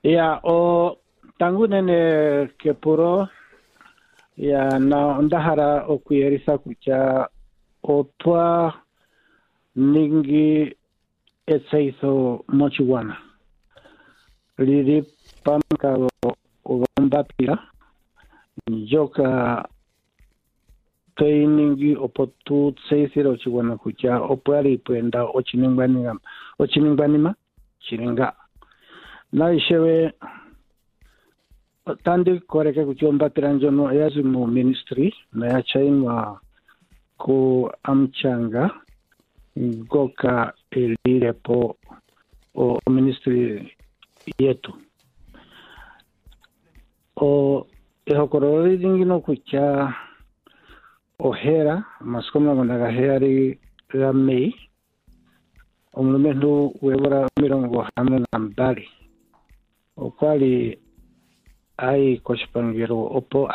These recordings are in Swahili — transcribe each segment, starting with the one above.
Ya o tangu nene kepuro ya na ndahara okuyerisa kucha otwa ningi etseiso mochiwana liri pamka ogombapira joka ningi opotu tseisiro ochiwana kucha opwali pwenda ochiningbanima chiringa na ishewe tandi koreke kuchomba piranjono yazi mu ministry na ya chainwa ku amchanga goka elirepo o ministry yetu o ehokorori dingino kucha ohera maskoma ngonaga heri la mei omulumendu webora mirongo hamwe na mbali okwali ai koshipangiro opo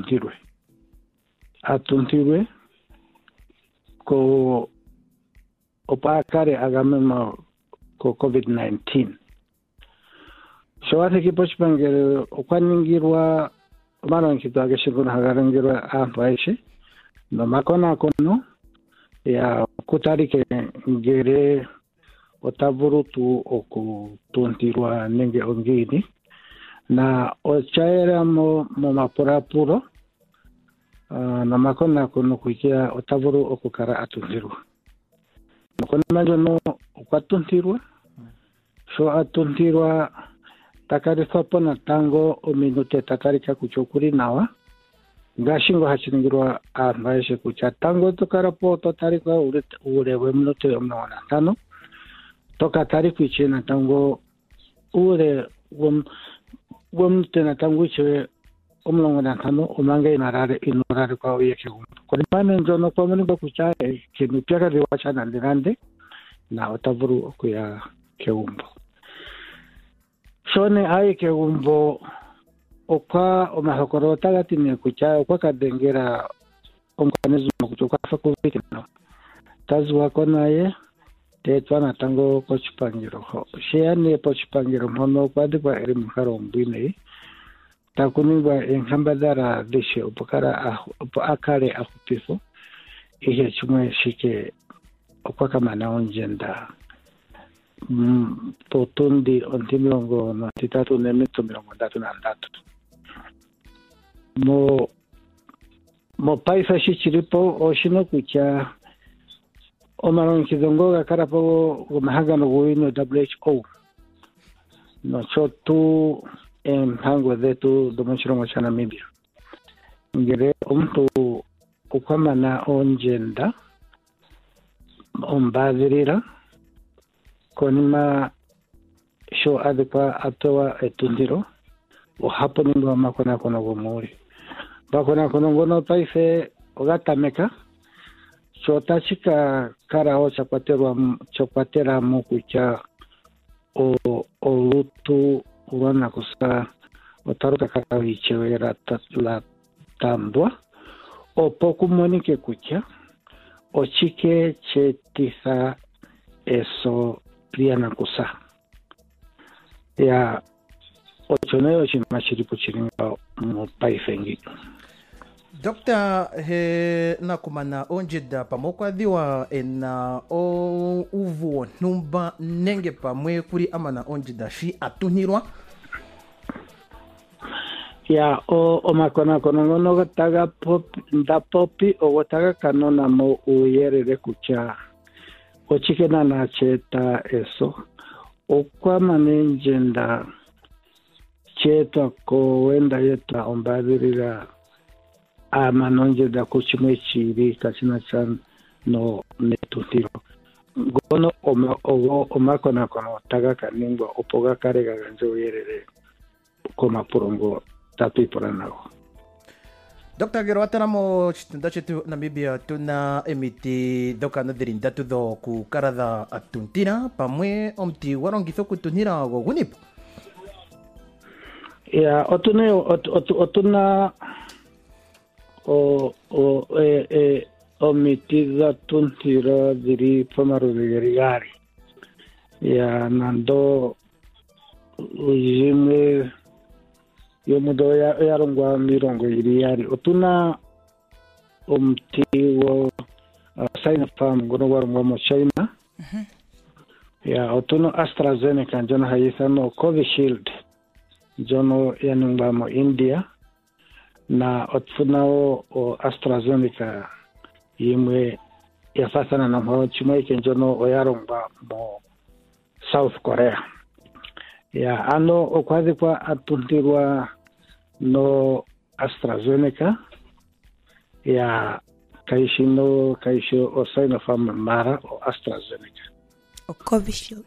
atuntirwe ko opo akare agamema ko COVID-19 so hace que koshipangiro okwaningirwa mara nkito ageshikuna hagarangirwa ampaishe no makona kono ya kutarike ngere otaburutu okutuntirwa nenge ongini na ochaera mo mapurapuro na makona kono kukia otaburu okukara atuntirwa makona majono okwatuntirwa so atuntirwa takarifa pona tango o minute takarika kuchokuri nawa gashingo hachiningirwa maisha kucha tango tukarapo totarika urewe minute omnawana tano toka tariku ichena tango ure womtena tango iche omnawana tano omange inarare kwa uyeke kwa mane njono kwa mani bakucha kinupyaka liwacha na ndirande na otavuru okuya keumbo shone ai keumbo okwa omahokoro tagatine kucha okwa kadengera omkanizuma kuchoka fakulty no tazwa konaye tetwana tango kochipangiro ho sheane pochipangiro mono kwadikwa eri mukaro mbine takuningwa enhambadara deshe opokara akare akupifo ihe chumwe shike okwa kama na onjenda potundi ontimilongo na titatu nemito milongo ndatu na ndatu mo paisa shichiripo oshino kucha omaron kizongo gakarapo gumahagano guino WHO no chotu mpango zetu domonchirongo cha Namibia ngere omuntu ukwamana onjenda ombazirira konima sho adekwa atowa etundiro o hapo nindo makona kono gomuri bakona kono ngono paise ogatameka chota chika karao chapatera mukucha o lutu urana kusa otaruka karao ichewera la tambwa o poku monike kucha o chike chetisa eso priana kusa ya ochoneyo chimashiripo chiringa mu paifengi Dr. nakumana onjeda pamokwa diwa ena o uvu numba nenge pamwe kuri amana onjeda shi atunirwa ya o makona kono taga popi o taga kanona mo uyerere kucha o chikena na cheta eso o kwa manenjenda cheta ko wenda yeta ombadiriga amanonje da kuchimwe chiri kachina chan no netutiro gono omakona kono taga kaningwa opoga karega ganjo yerere koma purongo tapipora nago. Dr. Gero atanamo chitunda chetu Namibia tuna emiti doka nadirinda tudo ku karada atuntira pamwe omti warongitho kutunira go gunipo. Ya otuna omitiza tuntira diri pamaru de gari ya nando ujimwe yomudo yarongwa mirongo iriyari otuna omti wo Sinopharm ngono warongwa mu China. Ya otuna AstraZeneca jono hayithano Covishield jono yanungwa mu India na otfunao o AstraZeneca yimwe yafatana na mwa chimwe kenjono oyarongwa mu South Korea. Ya ano okwazi kwa atuntirwa no AstraZeneca ya kaisho o Sinopharm mara o AstraZeneca o Covishield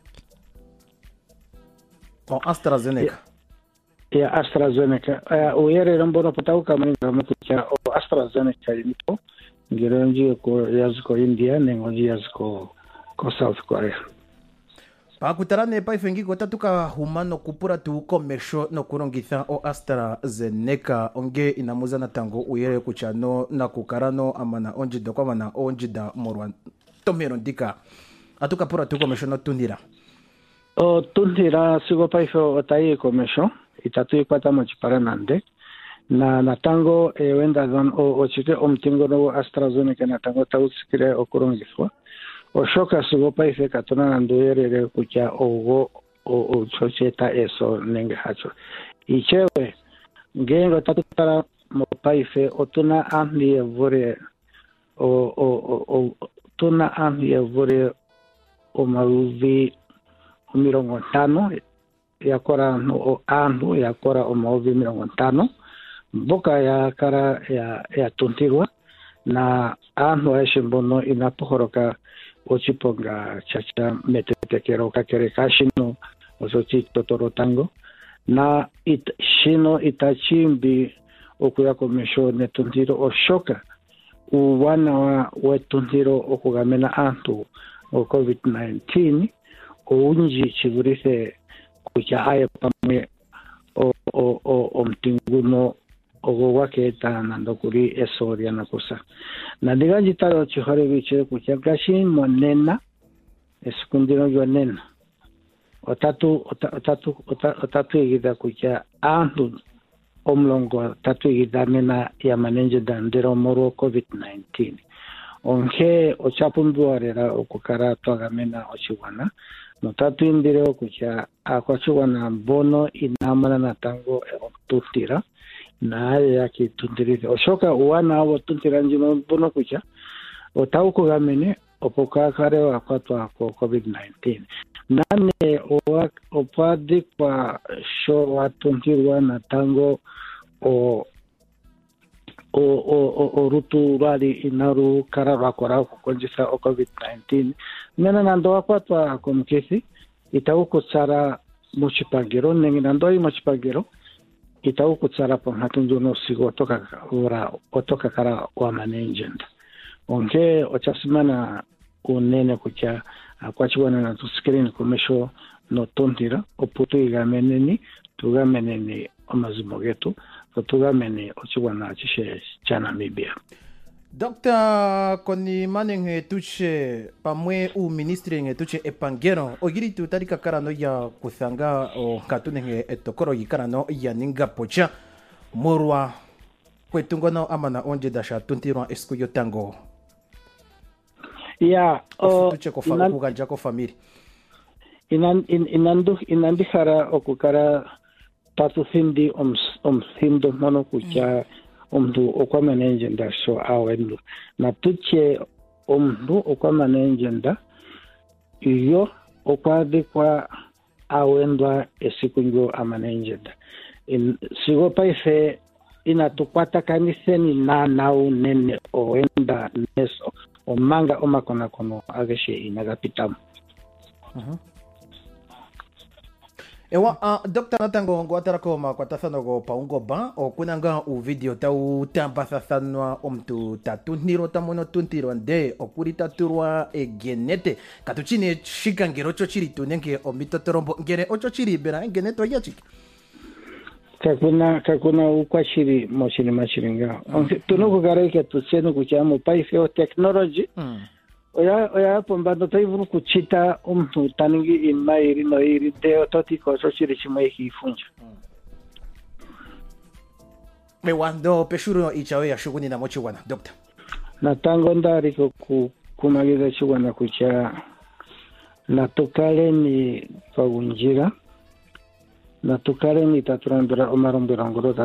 o AstraZeneca ya AstraZeneca uyere rambono patauka mninga mkucha o AstraZeneca yimito ngironji ko yaziko India nengoji yaziko ko South Korea. Pakutarane paifengi kota tuka humano kupura tu komesho no kurongitha o AstraZeneca onge inamuza na tango uyere kuchano na kukarano amana onjida kwa mana onjida morwa tomero ndika atuka pura tu komesho no tunira o tunira sigo paifo otai komesho itatu ikwata mochipara nande na tango wenda don o chike omtingo no AstraZeneca na tango tausikire okurongithwa o shoka sigo paife katona nandoyerere kucha o chocheta eso nenge hacho ichewe ngengo tatutara mo paife otuna amni evore o tuna amni evore o maluvi mirongo tano yakora no anu yakora o maluvi mirongo tano boka ya kara ya tuntirwa na anu aishimbono inapohoroka ochiponga chacha metetekero kakere kashino osochi totoro tango na shino itachimbi okuya komesho netuntiro oshoka uwana wa wetuntiro okugamena antu o COVID-19 unji chiburise kucha aye pamwe o mtinguno ogo wake tana ndokuri esoria na kusa na digaji taro chihore biche kucha gashi monena esukundino yonena otatu igida kucha antu omlongo tatu igida mena ya manenje dandero moro COVID-19 onge ochapumbuarera okukara twagamena ochiwana no tatu indire kucha akwachiwana bono inamana na tango tutira na yake tundirite oshoka uwana abo tuntira njino bono kucha otauko gamene opoka kare wakatwa ko COVID-19 nane opadi kwa show watuntirwa na tango o rutu rali inaru karara kora kukonjisa o COVID-19 nena nando wakatwa komkesi itauko tsara muchipagero nenginando muchipagero itau kutsara pa hatundu no sigo otoka kara wa management onge ochasimana unene kucha akwachiwana na screen komesho no tontira oputo igameneni tugameneni amazimo getu tugamene ochiwana achishe chana mibia. Dr. Koni manenge tuche pamwe u ministre nge tuche epangero ogiri tu tarika karano ya kuthanga o katunenge etokoro yikarano ya ninga pocha morwa kwetungona amana onje dasha tuntirwa eskuyo tango ya tuche ko fa kuganja ko family inandihara okukara tatu hindi hindo mono kucha omdu okwama nenjenda so awendo na tuche omdu okwama nenjenda iyo okwadi kwa awendwa esikunjo amanenjenda sigo paife inatukwata kaniseni na unene oenda neso omanga omakona kono ageshe inagapitamu. Ewa Dr. Natango ngwatarako makwatathano go paungo ba okunanga u video tau tambathathanwa omtu tatuniro tamono tuntiro nde okuri taturwa egenete katuchine shikangero chochiri tunenge omitotorombo ngere ochochiri bera egeneto yachiki kakuna ukwashiri mochini machiringa tunoko gareke tuseno kuchamo paifeo technology oya pombando taivuru kuchita taningi imairi no iri deo toti koso chiri chimwe kifunja. Mewando peshuro ichawe ya shughuli na mochi wana doctor. Na tango ndari kumaliza chugwana kucha na tukale ni pagunjira na tukale ni taturandura omarombirangoro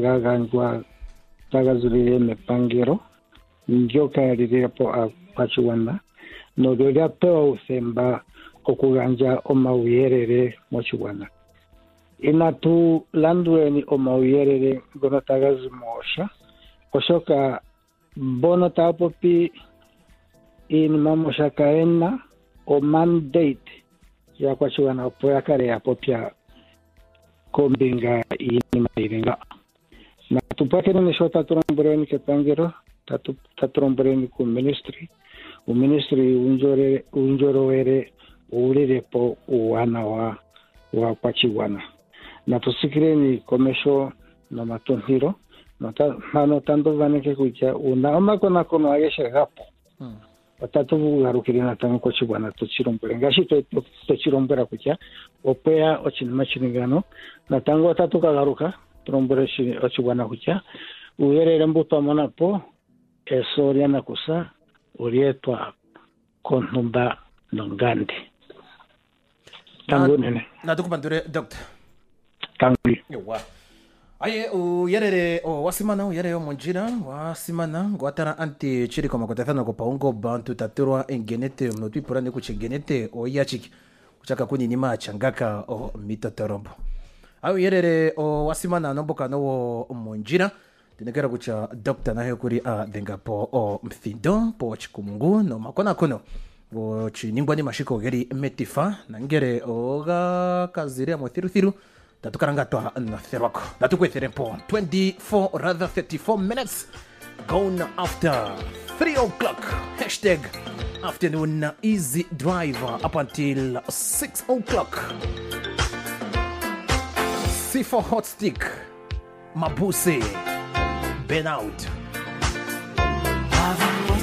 tagazurire mepangiro ndio kayarire po apachuwana no doga to usemba okuganja omawierere mochuwana inatu landweni omawierere gona tagazumosha oshoka bono tapopi in mamosha kaena o mandate ya kwachuwana opoya kare ya popia kombinga inimairinga na tupakene nishota turomboreni kepangiro taturomboreni ku ministry u ministry unjorowere ulire po uwana wa kwachiwana na tusikireni komesho na matonhiro mano tanto vaneke kucha una makona kono agesha gapo watatu garukirina tango kwachiwana tuchirombore ngashi tuchirombora kucha opea ochinimachinigano na tango watatu kagaruka trombore ochibwana kucha uherere mbuto amona po esoria na kusa urietwa kontumba nongandi tango nene na tukupandure doctor tango yowa aye uyerere wasimana uyerere monjira wasimana ngwatara anti chiri koma kotafana ko paungo bantu taturwa engenete mnotwi porane ku chengenete oyachiki kuchaka kuni ni machangaka mitotorombo ayo yerere wasimana nomboka no monjira tinekera kucha doctor nahe kuri denga po mfindo po chikumungu no makona kono wo chiningwa ni mashiko geri metifa nangere oga kazire mo thiru tatukaranga twa na therwako natukwethere po 24 rather 34 minutes gone after 3 o'clock hashtag afternoon easy driver up until 6 o'clock C4 hot stick Mabuse Ben out